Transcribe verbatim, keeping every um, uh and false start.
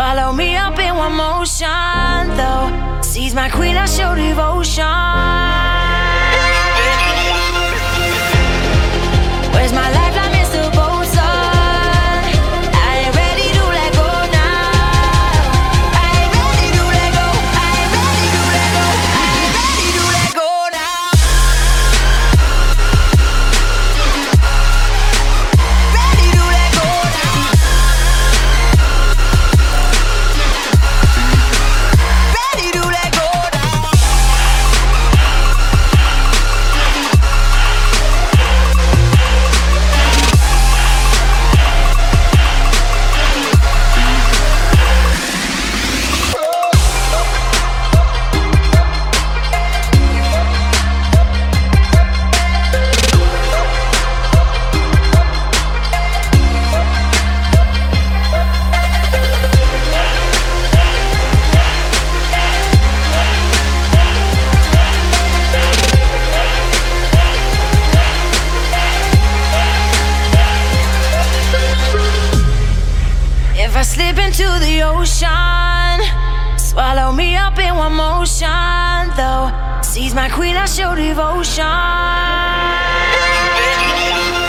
Swallow me up in one motion, though. Seize my queen, I show devotion. Where's my lifeline, Mister Bosun? I ain't ready to let go now. I ain't ready to let go. I ain't ready to let go. I ain't ready to let go now. Ready to let go now. Ready to let go now. If I slip into the ocean, swallow me up in one motion, though. Seize my queen, I show devotion.